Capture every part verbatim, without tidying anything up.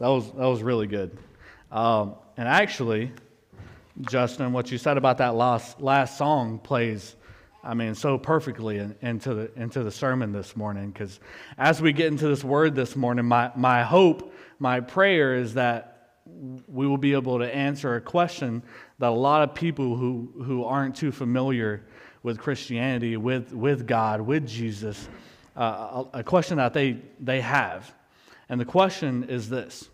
That was that was really good. Um, and actually, Justin, what you said about that last last song plays, I mean, so perfectly in, into the into the sermon this morning. Because as we get into this word this morning, my my hope, my prayer is that we will be able to answer a question that a lot of people who who aren't too familiar with Christianity, with with God, with Jesus, uh, a, a question that they they have. And the question is this: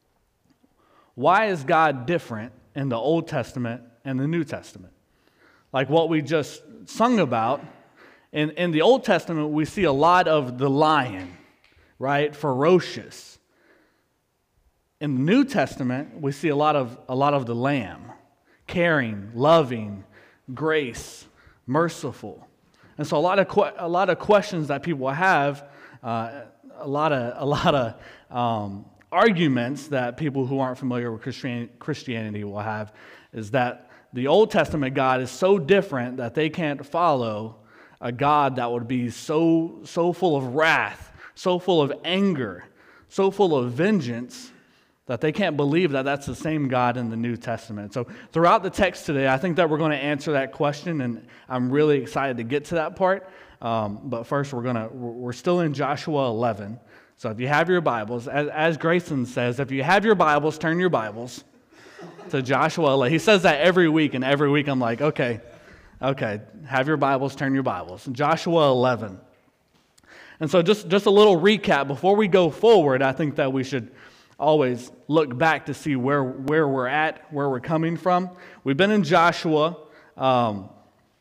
why is God different in the Old Testament and the New Testament? Like what we just sung about, in, in the Old Testament, we see a lot of the lion, right? Ferocious. In the New Testament, we see a lot of a lot of the lamb, caring, loving, grace, merciful. And so a lot of que- a lot of questions that people have, uh, a lot of a lot of um, arguments that people who aren't familiar with Christian, Christianity will have is that the Old Testament God is so different that they can't follow a God that would be so so full of wrath, so full of anger, so full of vengeance that they can't believe that that's the same God in the New Testament. So throughout the text today, I think that we're going to answer that question, and I'm really excited to get to that part. Um, but first, we're gonna we're still in Joshua eleven. So if you have your Bibles, as, as Grayson says, if you have your Bibles, turn your Bibles to Joshua eleven. He says that every week, and every week I'm like, okay, okay, have your Bibles, turn your Bibles. Joshua eleven. And so just, just a little recap. Before we go forward, I think that we should always look back to see where, where we're at, where we're coming from. We've been in Joshua. Um,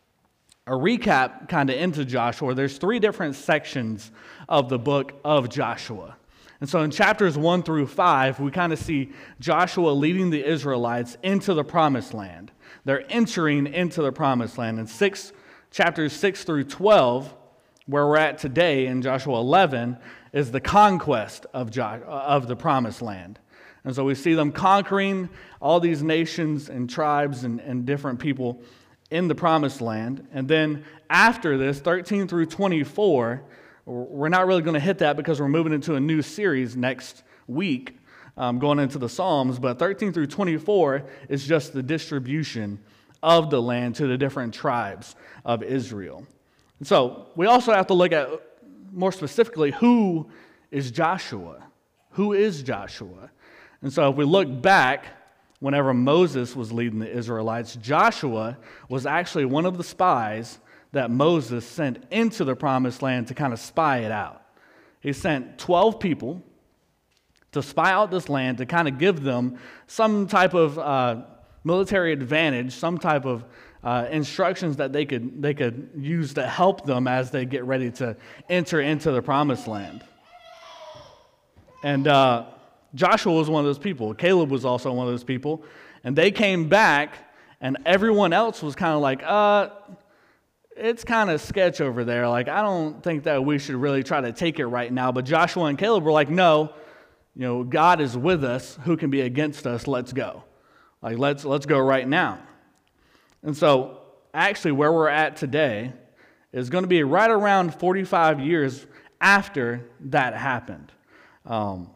a recap kind of into Joshua. There's three different sections of the book of Joshua. And so in chapters one through five, we kind of see Joshua leading the Israelites into the promised land. They're entering into the promised land. And six, chapters six through twelve, where we're at today in Joshua eleven, is the conquest of, jo- of the promised land. And so we see them conquering all these nations and tribes and, and different people in the promised land. And then after this, thirteen through twenty-four, we're not really going to hit that because we're moving into a new series next week, um, going into the Psalms. But thirteen through twenty-four is just the distribution of the land to the different tribes of Israel. And so we also have to look at, more specifically, who is Joshua? Who is Joshua? And so if we look back, whenever Moses was leading the Israelites, Joshua was actually one of the spies that Moses sent into the promised land to kind of spy it out. He sent twelve people to spy out this land, to kind of give them some type of uh, military advantage, some type of uh, instructions that they could they could use to help them as they get ready to enter into the promised land. And uh, Joshua was one of those people. Caleb was also one of those people. And they came back, and everyone else was kind of like, uh, it's kind of sketch over there. Like, I don't think that we should really try to take it right now. But Joshua and Caleb were like, no, you know, God is with us. Who can be against us? Let's go. Like, let's let's go right now. And so, actually, where we're at today is going to be right around forty-five years after that happened. Um,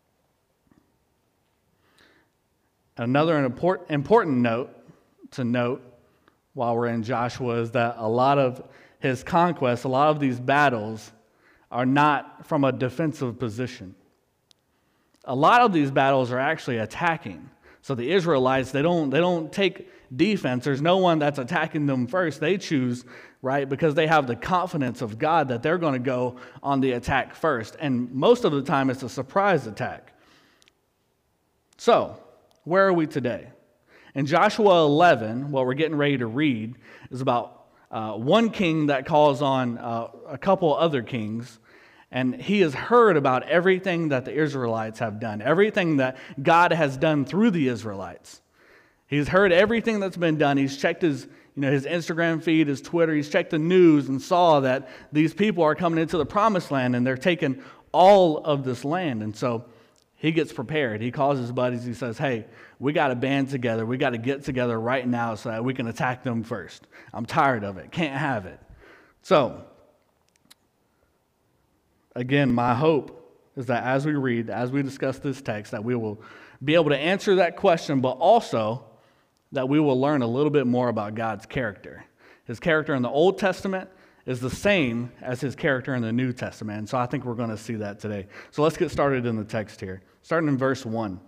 another important important note to note while we're in Joshua is that a lot of his conquests, a lot of these battles, are not from a defensive position. A lot of these battles are actually attacking. So the Israelites, they don't they don't take defense. There's no one that's attacking them first. They choose, right, because they have the confidence of God that they're going to go on the attack first. And most of the time, it's a surprise attack. So, where are we today? In Joshua eleven, what we're getting ready to read is about uh, one king that calls on uh, a couple other kings, and he has heard about everything that the Israelites have done, everything that God has done through the Israelites. He's heard everything that's been done. He's checked his, you know, his Instagram feed, his Twitter. He's checked the news and saw that these people are coming into the promised land and they're taking all of this land. And so he gets prepared. He calls his buddies. He says, hey, we got to band together. We got to get together right now so that we can attack them first. I'm tired of it. Can't have it. So, again, my hope is that as we read, as we discuss this text, that we will be able to answer that question, but also that we will learn a little bit more about God's character. His character in the Old Testament is the same as his character in the New Testament. And so I think we're going to see that today. So let's get started in the text here. Starting in verse one.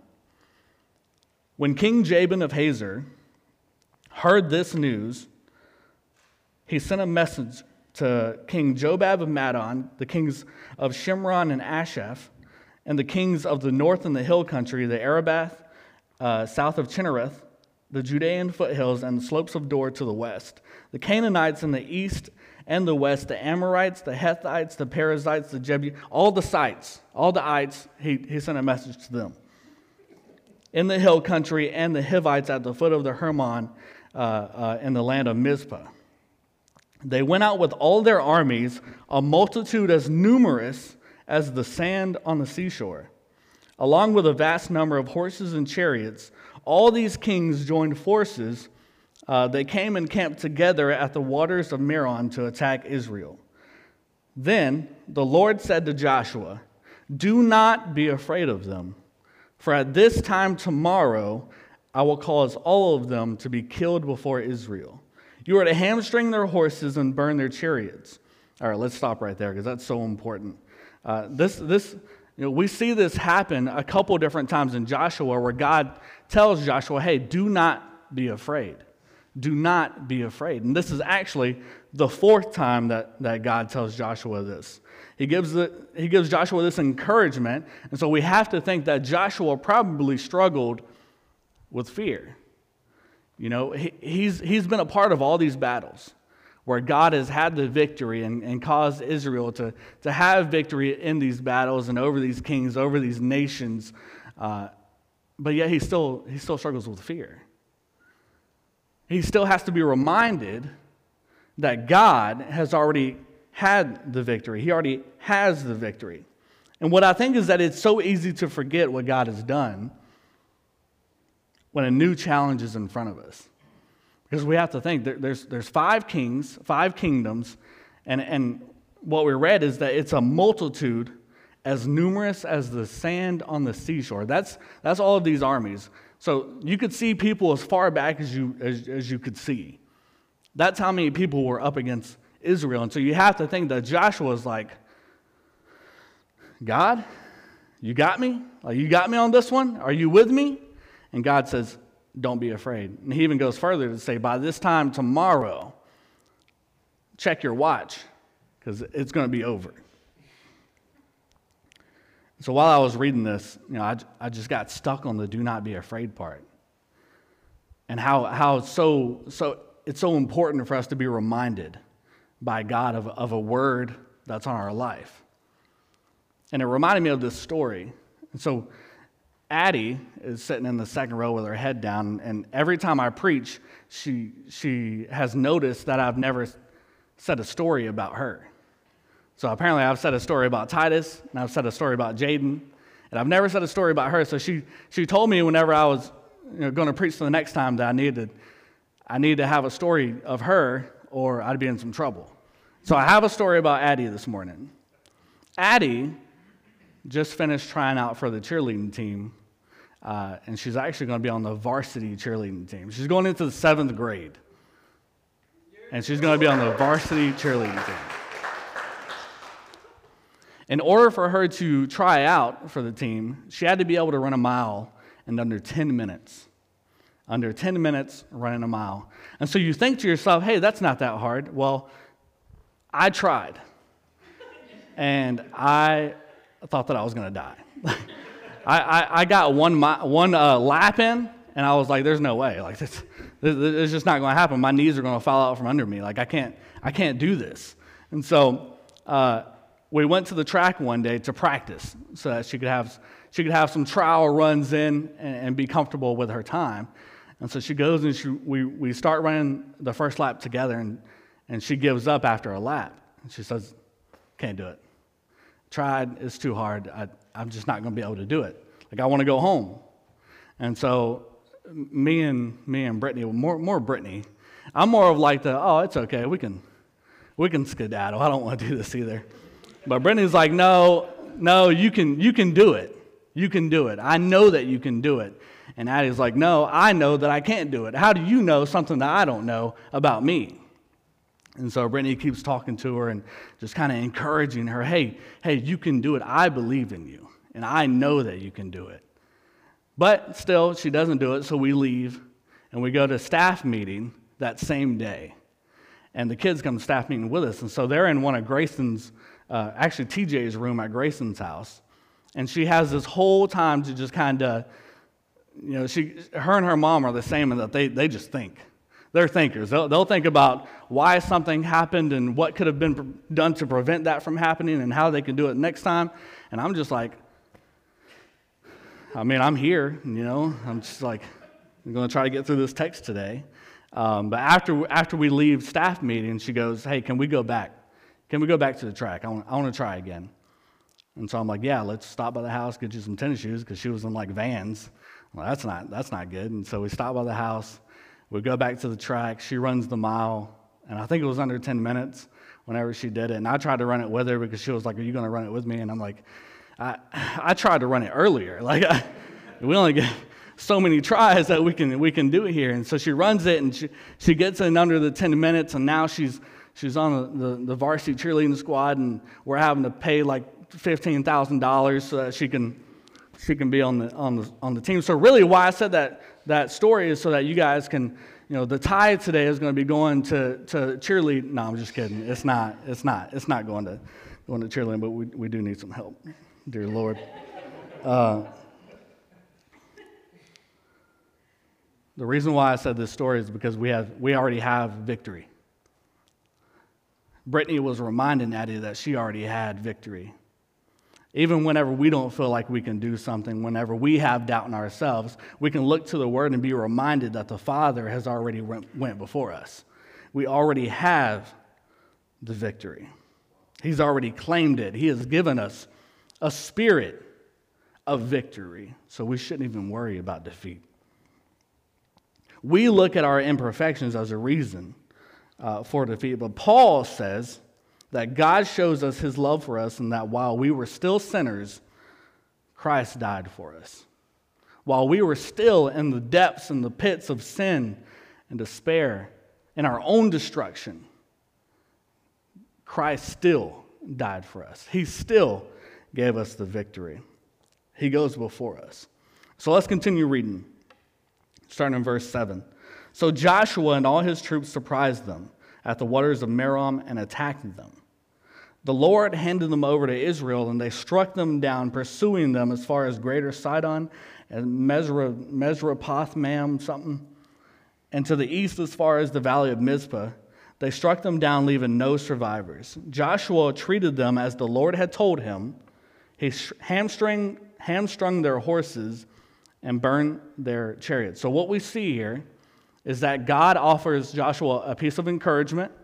When King Jabin of Hazor heard this news, he sent a message to King Jobab of Madon, the kings of Shimron and Ashaph, and the kings of the north and the hill country, the Arabath, uh, south of Chinnereth, the Judean foothills, and the slopes of Dor to the west, the Canaanites in the east and the west, the Amorites, the Hethites, the Perizzites, the Jebusites, all the sites, all the ites, he, he sent a message to them. In the hill country and the Hivites at the foot of the Hermon uh, uh, in the land of Mizpah. They went out with all their armies, a multitude as numerous as the sand on the seashore, along with a vast number of horses and chariots. All these kings joined forces. Uh, they came and camped together at the waters of Merom to attack Israel. Then the Lord said to Joshua, "Do not be afraid of them, for at this time tomorrow I will cause all of them to be killed before Israel. You are to hamstring their horses and burn their chariots." All right, let's stop right there because that's so important. Uh, this, this, you know, we see this happen a couple different times in Joshua where God tells Joshua, "Hey, do not be afraid. Do not be afraid." And this is actually the fourth time that, that God tells Joshua this. He gives the, he gives Joshua this encouragement, and so we have to think that Joshua probably struggled with fear. You know, he, he's, he's been a part of all these battles where God has had the victory and, and caused Israel to, to have victory in these battles and over these kings, over these nations. Uh, but yet he still, he still struggles with fear. He still has to be reminded that God has already had the victory. He already has the victory. And what I think is that it's so easy to forget what God has done when a new challenge is in front of us. Because we have to think, there, there's, there's five kings, five kingdoms, and, and what we read is that it's a multitude as numerous as the sand on the seashore. That's, that's all of these armies. So you could see people as far back as you, as, as you could see. That's how many people were up against Israel. And so you have to think that Joshua is like, "God, you got me? Like, you got me on this one? Are you with me?" And God says, "Don't be afraid." And he even goes further to say, by this time tomorrow, check your watch, because it's going to be over. So while I was reading this, you know, I, I just got stuck on the "do not be afraid" part. And how how so so it's so important for us to be reminded by God of, of a word that's on our life. And it reminded me of this story. And so Addie is sitting in the second row with her head down, and every time I preach, she she has noticed that I've never said a story about her. So apparently I've said a story about Titus, and I've said a story about Jaden, and I've never said a story about her. So she she told me whenever I was you know, going to preach for the next time that I needed I needed to have a story of her, or I'd be in some trouble. So I have a story about Addie this morning. Addie just finished trying out for the cheerleading team. Uh, and she's actually going to be on the varsity cheerleading team. She's going into the seventh grade. And she's going to be on the varsity cheerleading team. In order for her to try out for the team, she had to be able to run a mile in under ten minutes. Under ten minutes running a mile. And so you think to yourself, hey, that's not that hard. Well, I tried. And I thought that I was going to die. I, I, I got one one uh, lap in, and I was like, "There's no way. Like this, this it's just not going to happen. My knees are going to fall out from under me. Like I can't, I can't do this." And so uh, we went to the track one day to practice, so that she could have she could have some trial runs in and, and be comfortable with her time. And so she goes and she, we we start running the first lap together, and and she gives up after a lap. And she says, "Can't do it. Tried. It's too hard. I, I'm just not going to be able to do it. Like, I want to go home." And so me and me and Brittany, more more Brittany, I'm more of like the, "Oh, it's okay. We can we can skedaddle. I don't want to do this either." But Brittany's like, "No, no, you can, you can do it. You can do it. I know that you can do it. And Addie's like, no, I know that I can't do it. How do you know something that I don't know about me? And so Brittany keeps talking to her and just kind of encouraging her, hey, hey, you can do it. I believe in you, and I know that you can do it. But still, she doesn't do it, so we leave, and we go to staff meeting that same day. And the kids come to staff meeting with us, and so they're in one of Grayson's, uh, actually T J's room at Grayson's house. And she has this whole time to just kind of, you know, she, her and her mom are the same in that they, they just think. They're thinkers. They'll, they'll think about why something happened and what could have been pre- done to prevent that from happening and how they can do it next time. And I'm just like, I mean, I'm here, you know. I'm just like, I'm going to try to get through this text today. Um, but after after we leave staff meeting, she goes, hey, can we go back? Can we go back to the track? I want, I want to try again. And so I'm like, yeah, let's stop by the house, get you some tennis shoes, because she was in like Vans. Well, that's not that's not good. And so we stop by the house. We go back to the track. She runs the mile, and I think it was under ten minutes whenever she did it. And I tried to run it with her because she was like, are you going to run it with me? And I'm like, I I tried to run it earlier. Like, I, we only get so many tries that we can we can do it here. And so she runs it, and she, she gets in under the ten minutes, and now she's she's on the, the, the varsity cheerleading squad, and we're having to pay like fifteen thousand dollars so that she can she can be on the on the on the team. So really, why I said that that story is so that you guys can, you know, the tithe today is going to be going to to cheerlead. No, I'm just kidding. It's not. It's not. It's not going to going to cheerleading. But we we do need some help, dear Lord. Uh, the reason why I said this story is because we have we already have victory. Brittany was reminding Addie that she already had victory. Even whenever we don't feel like we can do something, whenever we have doubt in ourselves, we can look to the Word and be reminded that the Father has already went before us. We already have the victory. He's already claimed it. He has given us a spirit of victory, so we shouldn't even worry about defeat. We look at our imperfections as a reason uh, for defeat, but Paul says that God shows us his love for us and that while we were still sinners, Christ died for us. While we were still in the depths and the pits of sin and despair and our own destruction, Christ still died for us. He still gave us the victory. He goes before us. So let's continue reading, starting in verse seven. So Joshua and all his troops surprised them at the waters of Merom and attacked them. The Lord handed them over to Israel, and they struck them down, pursuing them as far as Greater Sidon and Mesrapoth-Mam, something, and to the east as far as the valley of Mizpah. They struck them down, leaving no survivors. Joshua treated them as the Lord had told him. He hamstrung, hamstrung their horses and burned their chariots. So what we see here is that God offers Joshua a piece of encouragement,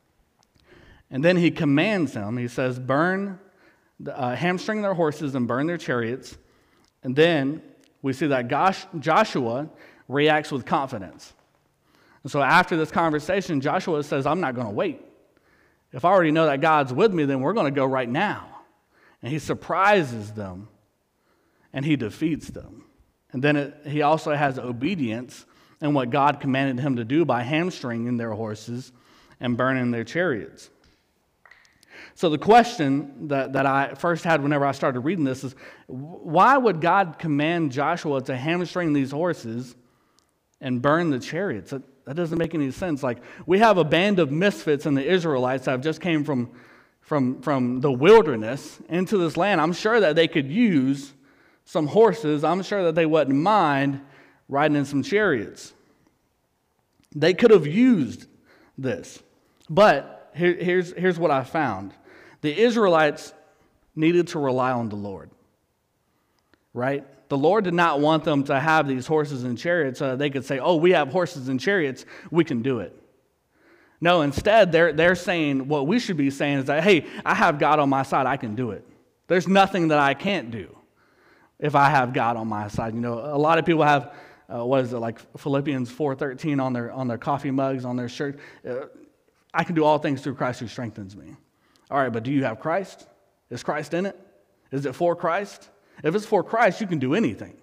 and then he commands them. He says, burn, uh, hamstring their horses and burn their chariots. And then we see that Gosh, Joshua reacts with confidence. And so after this conversation, Joshua says, I'm not going to wait. If I already know that God's with me, then we're going to go right now. And he surprises them, and he defeats them. And then it, he also has obedience in what God commanded him to do by hamstringing their horses and burning their chariots. So the question that, that I first had whenever I started reading this is, why would God command Joshua to hamstring these horses and burn the chariots? That, that doesn't make any sense. Like, we have a band of misfits in the Israelites that have just came from, from, from the wilderness into this land. I'm sure that they could use some horses. I'm sure that they wouldn't mind riding in some chariots. They could have used this. But here, here's, here's what I found. The Israelites needed to rely on the Lord, right? The Lord did not want them to have these horses and chariots so that they could say, oh, we have horses and chariots, we can do it. No, instead, they're, they're saying, what we should be saying is that, hey, I have God on my side, I can do it. There's nothing that I can't do if I have God on my side. You know, a lot of people have, uh, what is it, like Philippians four thirteen on their, on their coffee mugs, on their shirt. Uh, I can do all things through Christ who strengthens me. All right, but do you have Christ? Is Christ in it? Is it for Christ? If it's for Christ, you can do anything.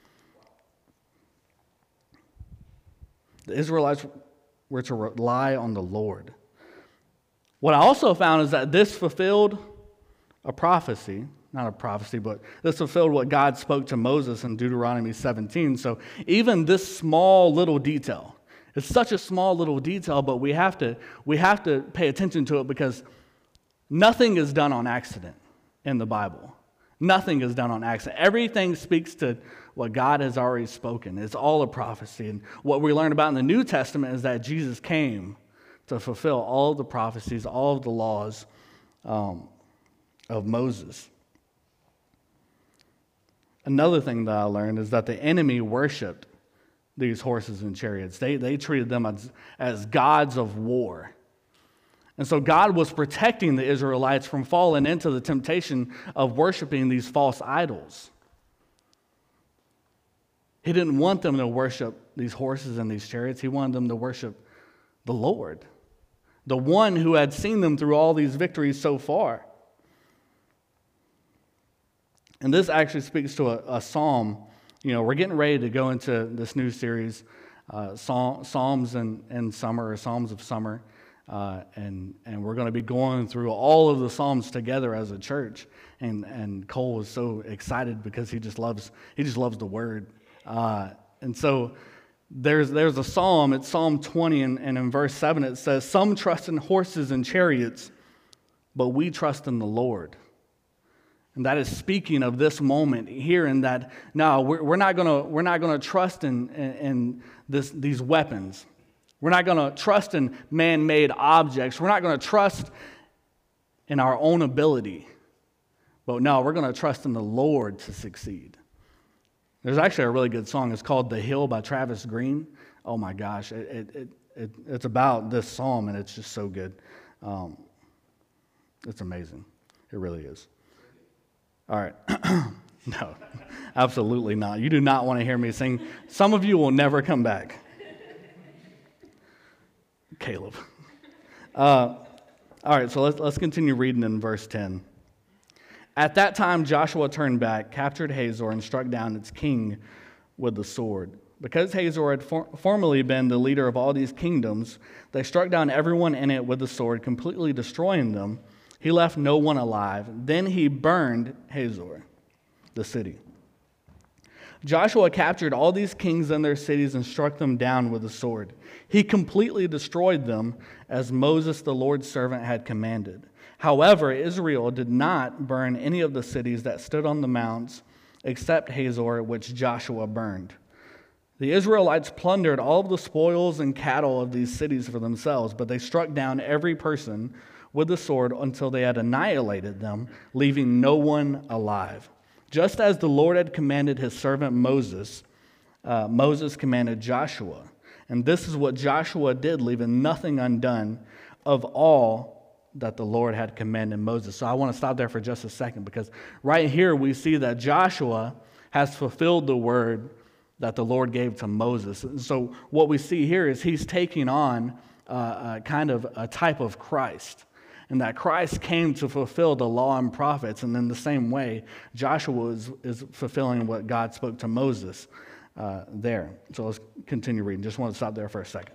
The Israelites were to rely on the Lord. What I also found is that this fulfilled a prophecy, not a prophecy, but this fulfilled what God spoke to Moses in Deuteronomy seventeen. So even this small little detail, it's such a small little detail, but we have to we have to pay attention to it because nothing is done on accident in the Bible. Nothing is done on accident. Everything speaks to what God has already spoken. It's all a prophecy. And what we learn about in the New Testament is that Jesus came to fulfill all of the prophecies, all of the laws um, of Moses. Another thing that I learned is that the enemy worshipped these horses and chariots. They, they treated them as, as gods of war. And so God was protecting the Israelites from falling into the temptation of worshiping these false idols. He didn't want them to worship these horses and these chariots. He wanted them to worship the Lord, the one who had seen them through all these victories so far. And this actually speaks to a, a psalm. You know, we're getting ready to go into this new series, uh, Psalms in, in Summer, or Psalms of Summer. Uh, and and we're going to be going through all of the Psalms together as a church. And and Cole was so excited because he just loves he just loves the Word. Uh, and so there's there's a psalm. It's Psalm twenty, and, and in verse seven it says, "Some trust in horses and chariots, but we trust in the Lord." And that is speaking of this moment here, in that no, we're, we're not gonna we're not gonna trust in in, in this these weapons. We're not going to trust in man-made objects. We're not going to trust in our own ability. But no, we're going to trust in the Lord to succeed. There's actually a really good song. It's called "The Hill" by Travis Green. Oh my gosh, it, it, it, it it's about this psalm, and it's just so good. Um, it's amazing. It really is. All right. No, absolutely not. You do not want to hear me sing. Some of you will never come back. Caleb. Uh, all right, so let's, let's continue reading in verse ten. "At that time Joshua turned back, captured Hazor, and struck down its king with the sword. Because Hazor had for- formerly been the leader of all these kingdoms, they struck down everyone in it with the sword, completely destroying them. He left no one alive. Then he burned Hazor, the city. Joshua captured all these kings and their cities and struck them down with the sword. He completely destroyed them, as Moses, the Lord's servant, had commanded. However, Israel did not burn any of the cities that stood on the mounts, except Hazor, which Joshua burned. The Israelites plundered all of the spoils and cattle of these cities for themselves, but they struck down every person with the sword until they had annihilated them, leaving no one alive. Just as the Lord had commanded his servant Moses, uh, Moses commanded Joshua. And this is what Joshua did, leaving nothing undone of all that the Lord had commanded Moses." So I want to stop there for just a second, because right here we see that Joshua has fulfilled the word that the Lord gave to Moses. And so what we see here is he's taking on uh, uh, kind of a type of Christ. And that Christ came to fulfill the law and prophets. And in the same way, Joshua is, is fulfilling what God spoke to Moses uh, there. So let's continue reading. Just want to stop there for a second.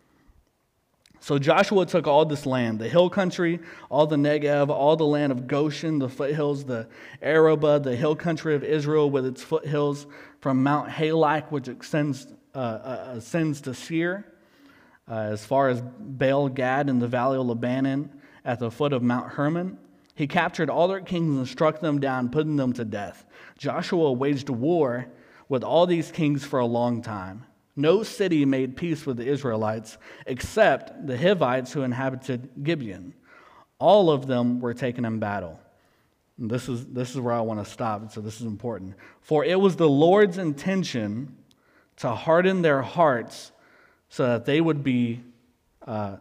"So Joshua took all this land, the hill country, all the Negev, all the land of Goshen, the foothills, the Arabah, the hill country of Israel with its foothills, from Mount Halak, which extends, uh, uh, ascends to Seir, uh, as far as Baal Gad in the valley of Lebanon, at the foot of Mount Hermon. He captured all their kings and struck them down, putting them to death. Joshua waged war with all these kings for a long time. No city made peace with the Israelites except the Hivites who inhabited Gibeon. All of them were taken in battle." And this is, this is where I want to stop, so this is important. "For it was the Lord's intention to harden their hearts so that they would be uh,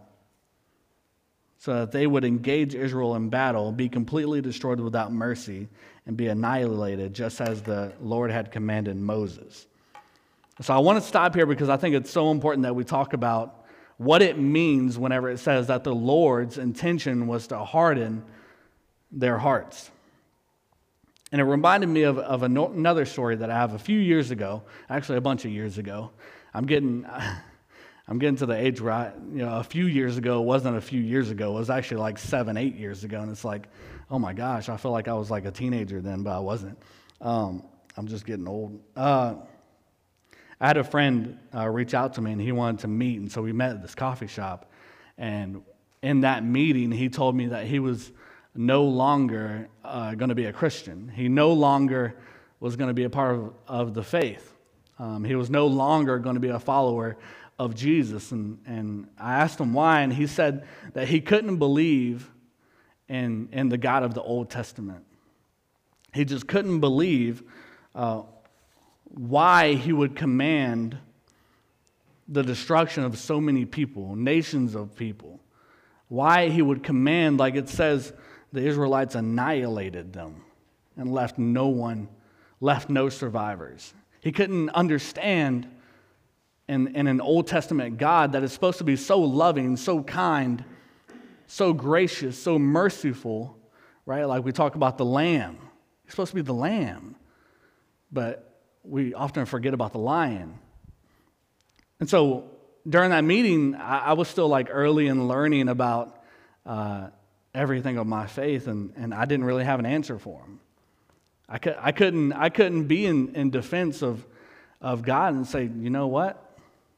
so that they would engage Israel in battle, be completely destroyed without mercy, and be annihilated, just as the Lord had commanded Moses." So I want to stop here because I think it's so important that we talk about what it means whenever it says that the Lord's intention was to harden their hearts. And it reminded me of, of another story that I have a few years ago, actually a bunch of years ago. I'm getting I'm getting to the age where I, you know, a few years ago wasn't a few years ago. It was actually like seven, eight years ago. And it's like, oh my gosh, I feel like I was like a teenager then, but I wasn't. Um, I'm just getting old. Uh, I had a friend uh, reach out to me, and he wanted to meet. And so we met at this coffee shop. And in that meeting, he told me that he was no longer uh, going to be a Christian. He no longer was going to be a part of, of the faith. Um, he was no longer going to be a follower of Jesus. And, and I asked him why, and he said that he couldn't believe in, in the God of the Old Testament. He just couldn't believe uh, why he would command the destruction of so many people, nations of people. Why he would command, like it says, the Israelites annihilated them and left no one, left no survivors. He couldn't understand in, in an Old Testament God that is supposed to be so loving, so kind, so gracious, so merciful, right? Like we talk about the Lamb. He's supposed to be the Lamb, but we often forget about the lion. And so during that meeting, I, I was still like early in learning about uh, everything of my faith, and, and I didn't really have an answer for him. I, could, I couldn't I couldn't be in, in defense of, of God and say, you know what?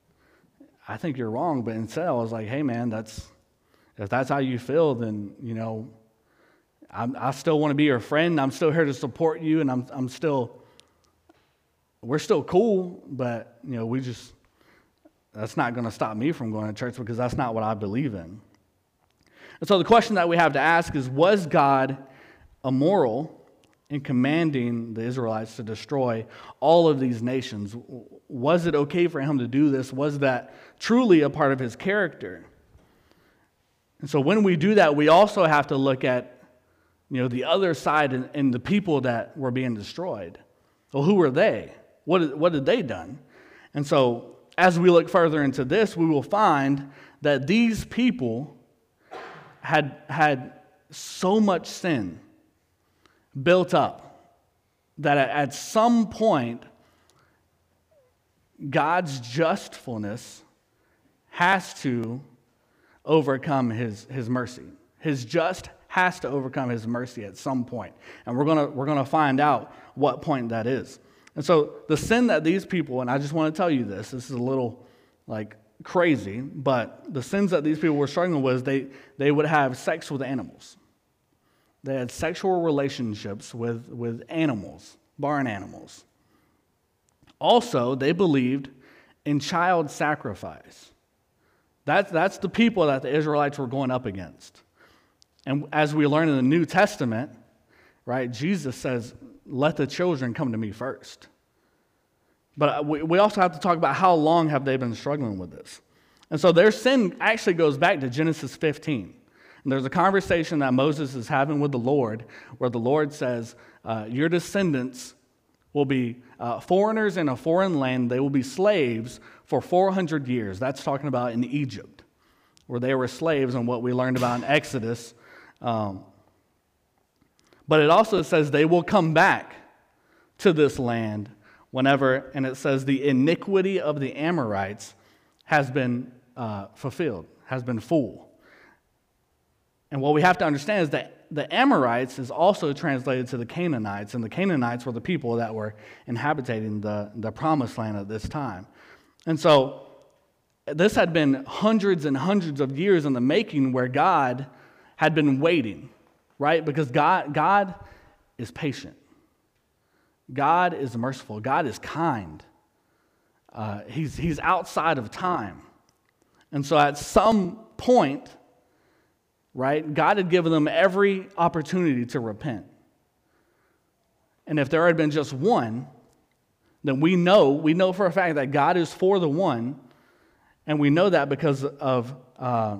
I think you're wrong. But instead I was like, hey man, that's if that's how you feel, then you know, I'm, I still want to be your friend. I'm still here to support you, and I'm I'm still we're still cool, but you know, we just that's not going to stop me from going to church because that's not what I believe in. And so the question that we have to ask is, was God immoral in commanding the Israelites to destroy all of these nations? Was it okay for him to do this? Was that truly a part of his character? And so when we do that, we also have to look at, you know, the other side and, and the people that were being destroyed. Well, who were they? What, what had they done? And so as we look further into this, we will find that these people had, had so much sin built up that at some point, God's justfulness has to overcome his, his mercy. His just has to overcome his mercy at some point. And we're gonna we're gonna find out what point that is. And so the sin that these people, and I just want to tell you this, this is a little like crazy, but the sins that these people were struggling with, they, they would have sex with animals. They had sexual relationships with, with animals, barn animals. Also, they believed in child sacrifice. That's, that's the people that the Israelites were going up against. And as we learn in the New Testament, right, Jesus says, let the children come to me first. But we, we also have to talk about how long have they been struggling with this. And so their sin actually goes back to Genesis fifteen. And there's a conversation that Moses is having with the Lord where the Lord says, uh, your descendants will be uh, foreigners in a foreign land. They will be slaves for four hundred years. That's talking about in Egypt, where they were slaves and what we learned about in Exodus. Um, but it also says they will come back to this land whenever, and it says the iniquity of the Amorites has been uh, fulfilled, has been full. And what we have to understand is that the Amorites is also translated to the Canaanites, and the Canaanites were the people that were inhabiting the, the promised land at this time. And so this had been hundreds and hundreds of years in the making where God had been waiting, right? Because God, God is patient. God is merciful. God is kind. Uh, he's, he's outside of time. And so at some point, right, God had given them every opportunity to repent. And if there had been just one, then we know, we know for a fact that God is for the one, and we know that because of uh,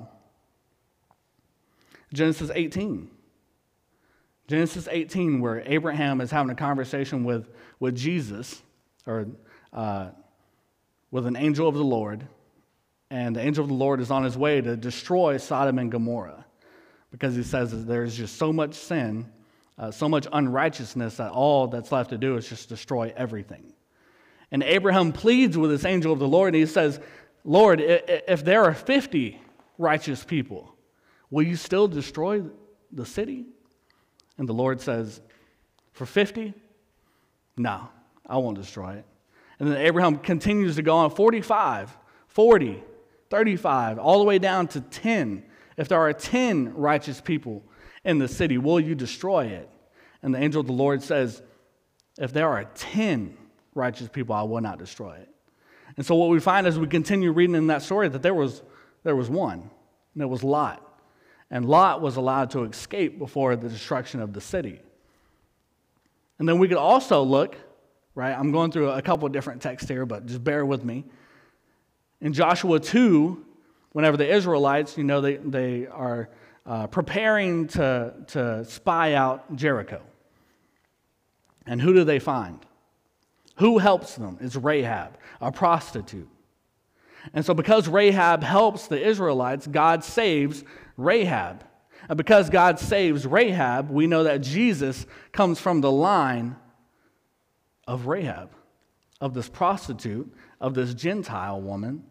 Genesis eighteen. Genesis eighteen, where Abraham is having a conversation with, with Jesus, or uh, with an angel of the Lord, and the angel of the Lord is on his way to destroy Sodom and Gomorrah, because he says that there's just so much sin Uh, so much unrighteousness that all that's left to do is just destroy everything. And Abraham pleads with this angel of the Lord, and he says, Lord, if there are fifty righteous people, will you still destroy the city? And the Lord says, for fifty? No, I won't destroy it. And then Abraham continues to go on, forty-five, forty, thirty-five, all the way down to ten. If there are ten righteous people in the city, will you destroy it? And the angel of the Lord says, if there are ten righteous people, I will not destroy it. And so what we find as we continue reading in that story, that there was there was one, and it was Lot. And Lot was allowed to escape before the destruction of the city. And then we could also look, right, I'm going through a couple of different texts here, but just bear with me. In Joshua two, whenever the Israelites, you know, they, they are uh, preparing to, to spy out Jericho. And who do they find? Who helps them? It's Rahab, a prostitute. And so because Rahab helps the Israelites, God saves Rahab. And because God saves Rahab, we know that Jesus comes from the line of Rahab, of this prostitute, of this Gentile woman,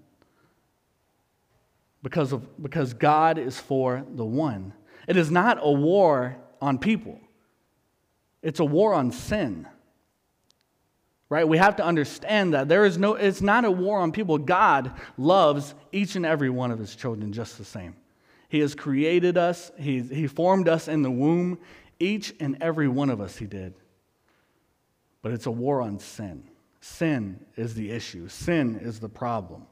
because of because God is for the one. It is not a war on people. It's a war on sin. Right? We have to understand that there is no, it's not a war on people. God loves each and every one of his children just the same. He has created us. He, he formed us in the womb. Each and every one of us he did. But it's a war on sin. Sin is the issue. Sin is the problem.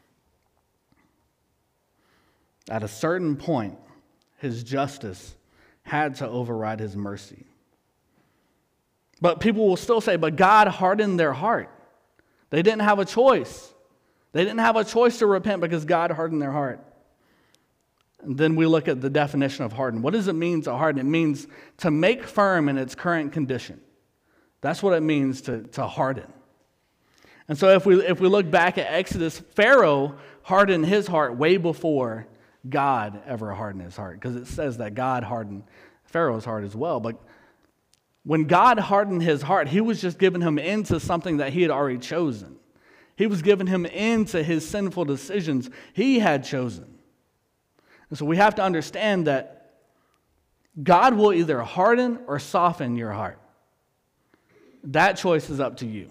At a certain point, his justice had to override his mercy. But people will still say, but God hardened their heart. They didn't have a choice. They didn't have a choice to repent because God hardened their heart. And then we look at the definition of harden. What does it mean to harden? It means to make firm in its current condition. That's what it means to, to harden. And so if we if we look back at Exodus, Pharaoh hardened his heart way before God ever hardened his heart, because it says that God hardened Pharaoh's heart as well. But when God hardened his heart, he was just giving him into something that he had already chosen. He was giving him into his sinful decisions he had chosen. And so we have to understand that God will either harden or soften your heart. That choice is up to you.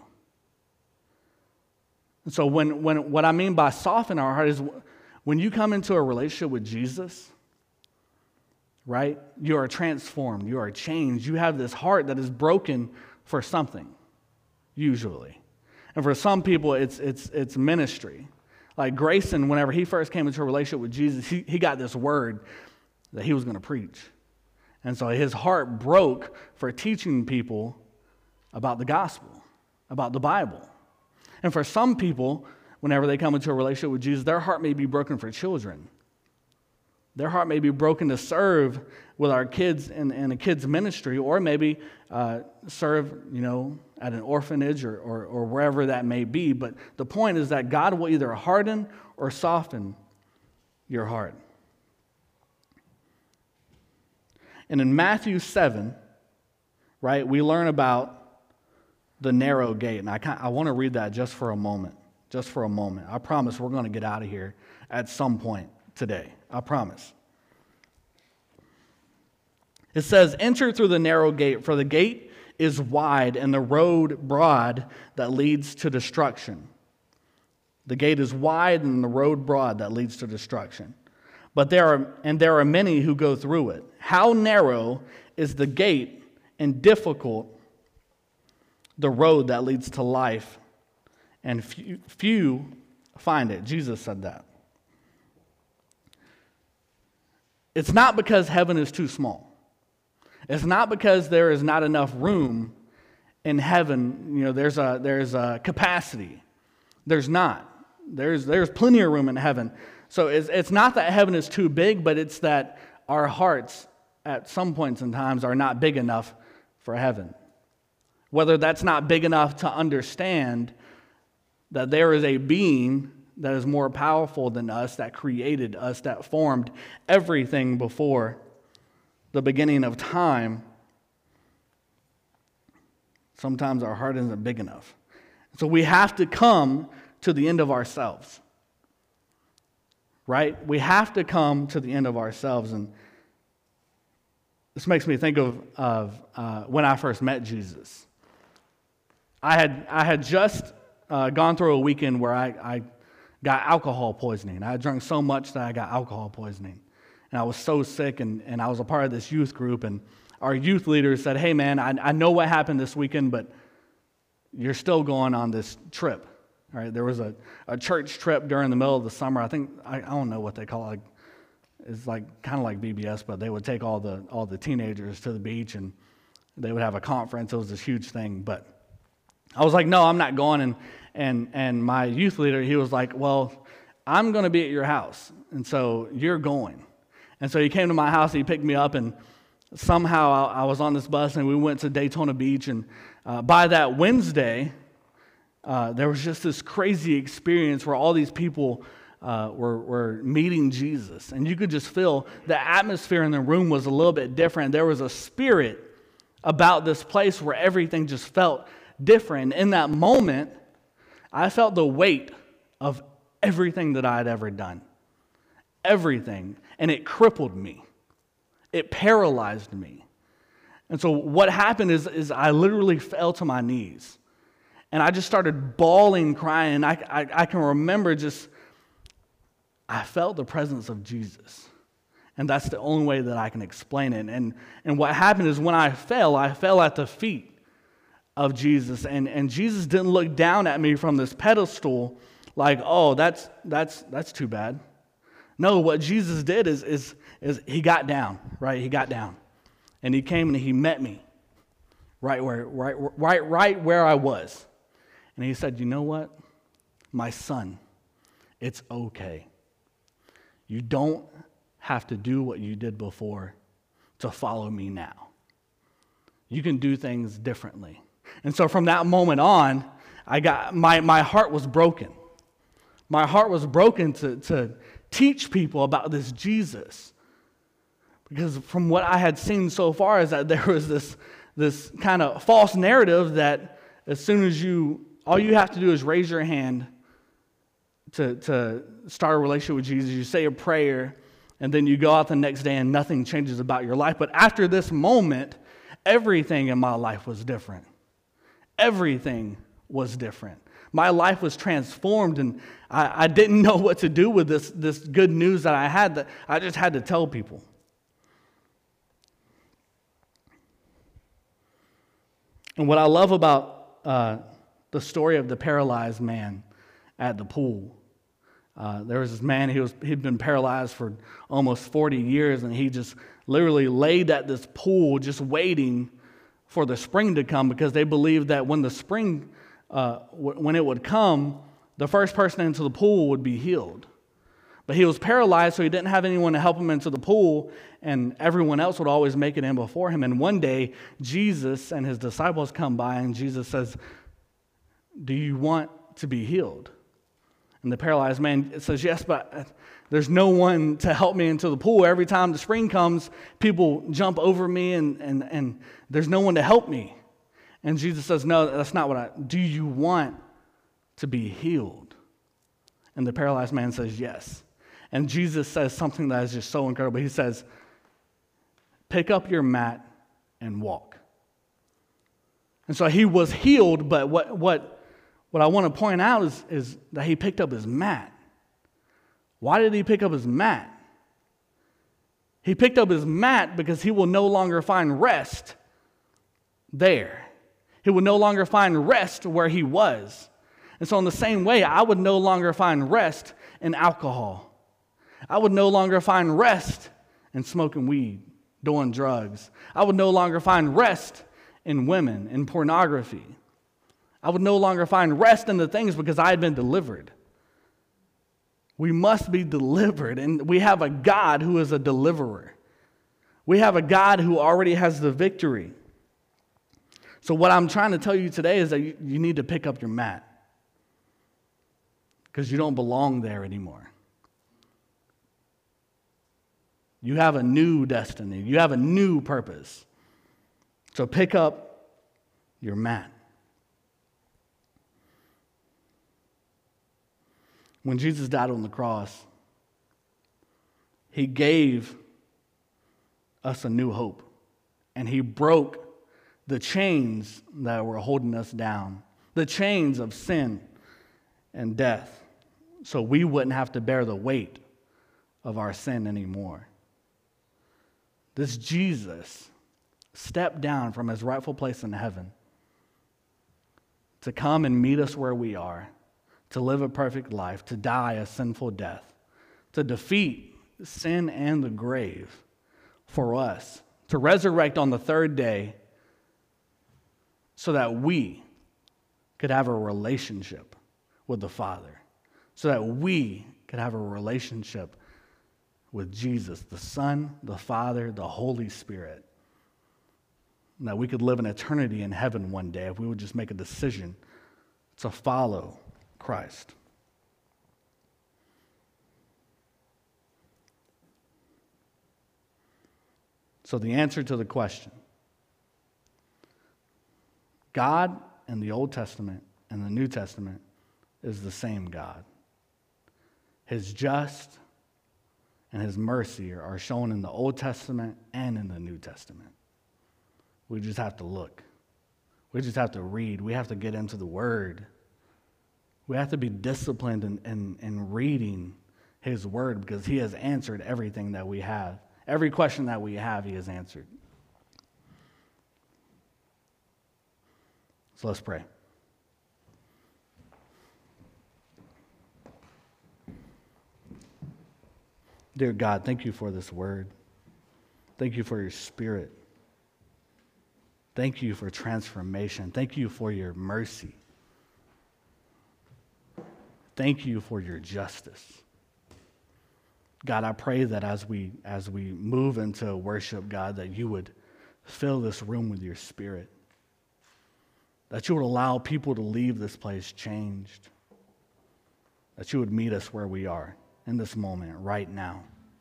And so when, when what I mean by soften our heart is when you come into a relationship with Jesus, right? You are transformed. You are changed. You have this heart that is broken for something, usually. And for some people, it's it's it's ministry. Like Grayson, whenever he first came into a relationship with Jesus, he, he got this word that he was going to preach. And so his heart broke for teaching people about the gospel, about the Bible. And for some people, whenever they come into a relationship with Jesus, their heart may be broken for children. Their heart may be broken to serve with our kids in, in a kids' ministry, or maybe uh, serve, you know, at an orphanage or, or, or wherever that may be. But the point is that God will either harden or soften your heart. And in Matthew seven, right, we learn about the narrow gate. And I, I want to read that just for a moment. Just for a moment. I promise we're going to get out of here at some point today. I promise. It says, enter through the narrow gate, for the gate is wide and the road broad that leads to destruction. The gate is wide and the road broad that leads to destruction. But there are, and there are many who go through it. How narrow is the gate and difficult the road that leads to life, and few, few find it. Jesus said that. It's not because heaven is too small. It's not because there is not enough room in heaven. You know, there's a there's a capacity. There's not. There's there's plenty of room in heaven. So it's it's not that heaven is too big, but it's that our hearts at some points in times are not big enough for heaven. Whether that's not big enough to understand that there is a being that is more powerful than us, that created us, that formed everything before the beginning of time, Sometimes our heart isn't big enough. So we have to come to the end of ourselves. Right? We have to come to the end of ourselves. And this makes me think of, of uh, when I first met Jesus. I had I had just uh, gone through a weekend where I, I got alcohol poisoning. I had drunk so much that I got alcohol poisoning. And I was so sick, and, and I was a part of this youth group, and our youth leader said, hey man, I, I know what happened this weekend, but you're still going on this trip. All right, there was a, a church trip during the middle of the summer. I think, I, I don't know what they call it. It's like kind of like B B S, but they would take all the all the teenagers to the beach, and they would have a conference. It was this huge thing, but I was like, no, I'm not going. And and and my youth leader, he was like, well, I'm going to be at your house, and so you're going. And so he came to my house, and he picked me up, and somehow I, I was on this bus, and we went to Daytona Beach. And uh, by that Wednesday, uh, there was just this crazy experience where all these people uh, were, were meeting Jesus. And you could just feel the atmosphere in the room was a little bit different. There was a spirit about this place where everything just felt different. In that moment, I felt the weight of everything that I had ever done. Everything. And it crippled me. It paralyzed me. And so what happened is, is I literally fell to my knees. And I just started bawling, crying. I, I, I can remember just, I felt the presence of Jesus. And that's the only way that I can explain it. And, and what happened is when I fell, I fell at the feet of Jesus. And, and Jesus didn't look down at me from this pedestal like, oh, that's that's that's too bad. No, what Jesus did is, is, is he got down, right? He got down. And he came and he met me right where, right, right, right where I was. And he said, you know what? My son, it's okay. You don't have to do what you did before to follow me now. You can do things differently. And so from that moment on, I got my, my heart was broken. My heart was broken to, to teach people about this Jesus. Because from what I had seen so far is that there was this, this kind of false narrative that as soon as you, all you have to do is raise your hand to, to start a relationship with Jesus. You say a prayer, and then you go out the next day and nothing changes about your life. But after this moment, everything in my life was different. Everything was different. My life was transformed, and I, I didn't know what to do with this, this good news that I had. That I just had to tell people. And what I love about uh, the story of the paralyzed man at the pool, uh, there was this man, he was, he'd been paralyzed for almost forty years, and he just literally laid at this pool just waiting for the spring to come, because they believed that when the spring, uh, w- when it would come, the first person into the pool would be healed. But he was paralyzed, so he didn't have anyone to help him into the pool, and everyone else would always make it in before him. And one day, Jesus and his disciples come by, and Jesus says, do you want to be healed? And the paralyzed man says, yes, but there's no one to help me into the pool. Every time the spring comes, people jump over me, and, and, and there's no one to help me. And Jesus says, no, that's not what I, do you want to be healed? And the paralyzed man says, yes. And Jesus says something that is just so incredible. He says, pick up your mat and walk. And so he was healed, but what what, what I want to point out is, is that he picked up his mat. Why did he pick up his mat? He picked up his mat because he will no longer find rest there. He will no longer find rest where he was. And so in the same way, I would no longer find rest in alcohol. I would no longer find rest in smoking weed, doing drugs. I would no longer find rest in women, in pornography. I would no longer find rest in the things because I had been delivered. We must be delivered, and we have a God who is a deliverer. We have a God who already has the victory. So what I'm trying to tell you today is that you, you need to pick up your mat, because you don't belong there anymore. You have a new destiny. You have a new purpose. So pick up you're mad. When Jesus died on the cross, he gave us a new hope, and he broke the chains that were holding us down, the chains of sin and death, so we wouldn't have to bear the weight of our sin anymore. This Jesus stepped down from his rightful place in heaven to come and meet us where we are, to live a perfect life, to die a sinful death, to defeat sin and the grave for us, to resurrect on the third day so that we could have a relationship with the Father, so that we could have a relationship with Jesus, the Son, the Father, the Holy Spirit, and that we could live an eternity in heaven one day if we would just make a decision to follow Christ. So the answer to the question, God in the Old Testament and the New Testament is the same God. His just and his mercy are shown in the Old Testament and in the New Testament. We just have to look. We just have to read. We have to get into the Word. We have to be disciplined in, in, in reading his Word, because he has answered everything that we have. Every question that we have, he has answered. So let's pray. Dear God, thank you for this word. Thank you for your Spirit. Thank you for transformation. Thank you for your mercy. Thank you for your justice. God, I pray that as we as we move into worship, God, that you would fill this room with your Spirit. That you would allow people to leave this place changed. That you would meet us where we are in this moment, right now.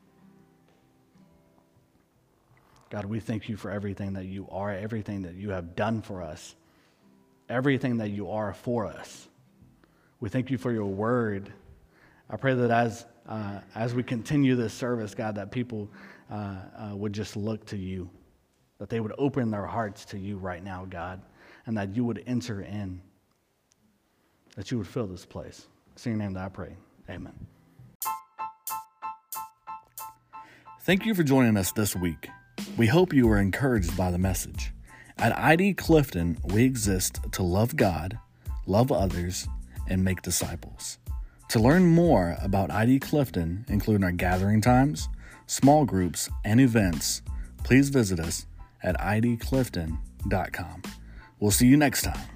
God, we thank you for everything that you are, everything that you have done for us, everything that you are for us. We thank you for your word. I pray that as uh, as we continue this service, God, that people uh, uh, would just look to you, that they would open their hearts to you right now, God, and that you would enter in, that you would fill this place. It's in your name that I pray. Amen. Thank you for joining us this week. We hope you were encouraged by the message. At I D Clifton, we exist to love God, love others, and make disciples. To learn more about I D Clifton, including our gathering times, small groups, and events, please visit us at I D clifton dot com. We'll see you next time.